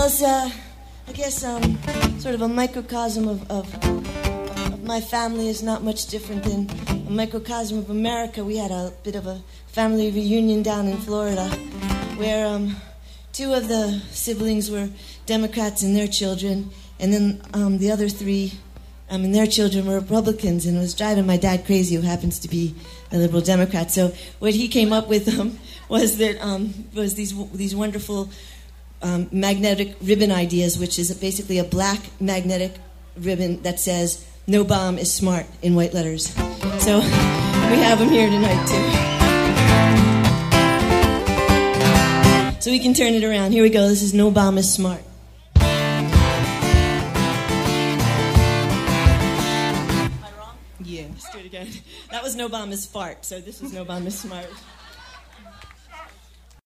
Well, it's, I guess, sort of a microcosm of my family is not much different than a microcosm of America. We had a bit of a family reunion down in Florida where two of the siblings were Democrats and their children, and then the other three and their children were Republicans, and it was driving my dad crazy, who happens to be a liberal Democrat. So what he came up with was that was these wonderful magnetic ribbon ideas, which is basically a black magnetic ribbon that says "No bomb is smart" in white letters. So we have them here tonight too. So we can turn it around. Here we go. This is "No bomb is smart." Let's do it again. That was "No bomb is fart," so this is "No bomb is smart."